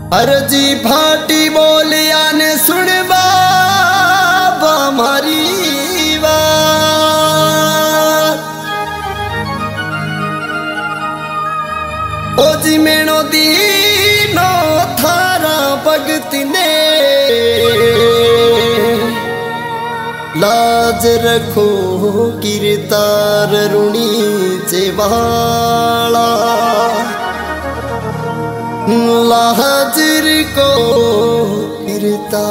अरजी फाटी बोलिया ने सुन बाबा मारी बात। ओ जी मेनो दीनो थारा भगत ने लाज रखो किरतार रुणी चेवाला लाजर को फिरता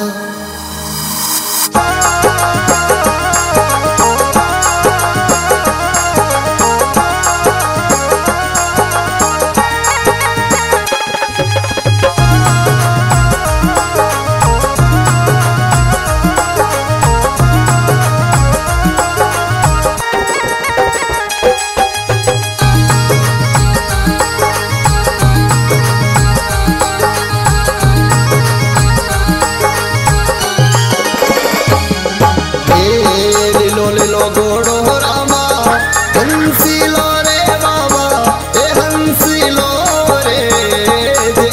घोड़ो रामा हंसी लो रे बाबा ए हंसी लो रे जे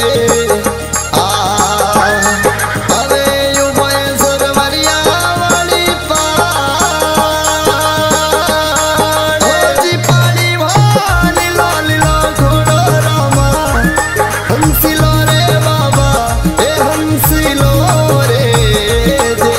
अरे यू भैंसर मरिया वाली पाड़ जी पानी भानी लो घोड़ो रामा हंसी लो रे बाबा ए हंसी लो रे जे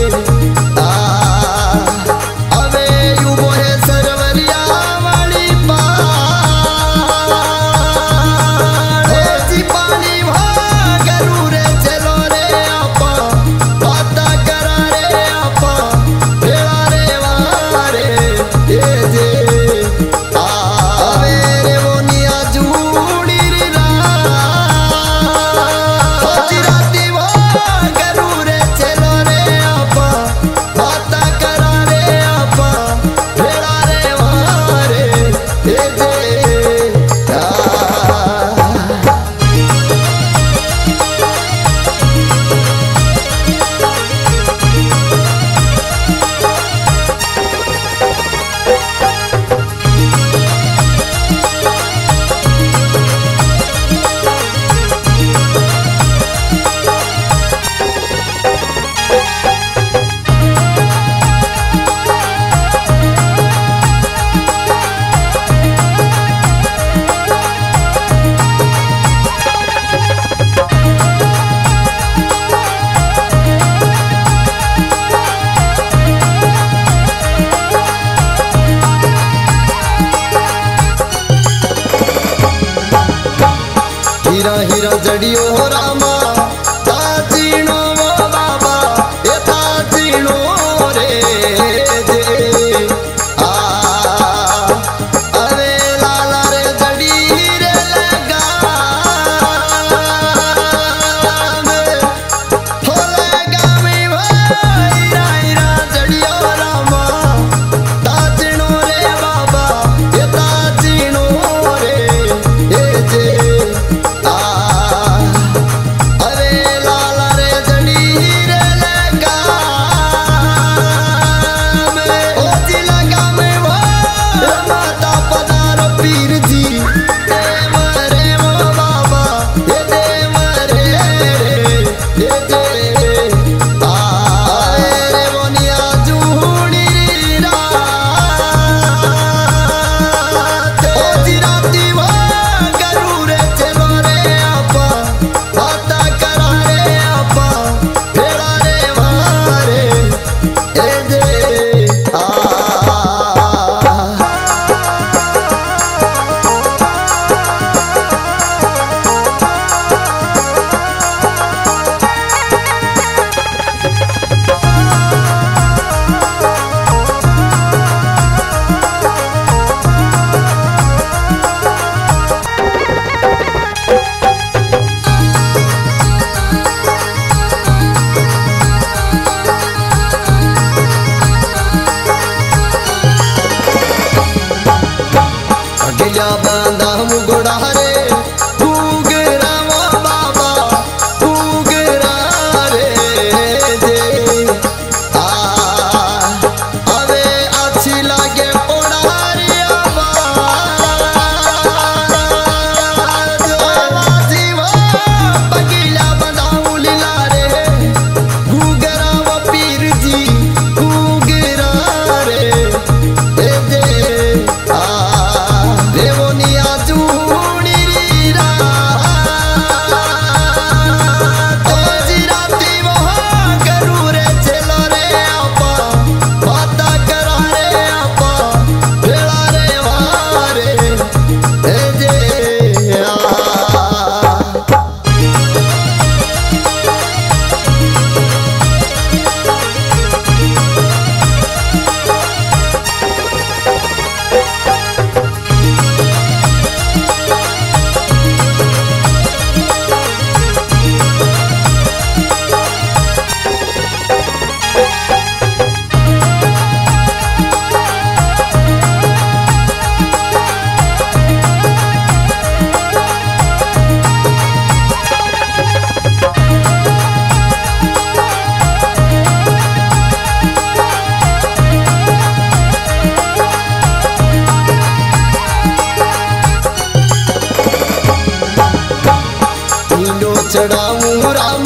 हीरा हीरा जड़ियो रामा ताजीनो वो बाबा ये ताजीनो रे जे अरे लाला रे जड़ी रे लगा हो लगा में हीरा हीरा जड़ियो रामा ताजीनो रे बाबा ये ताजीनो रे जे बांधा मुगड़ा रे उगरा वो बाबा उगरा रे जे अबे अच्छी लागे ओड़ा रे आवाज जीवा चढ़ाऊं राम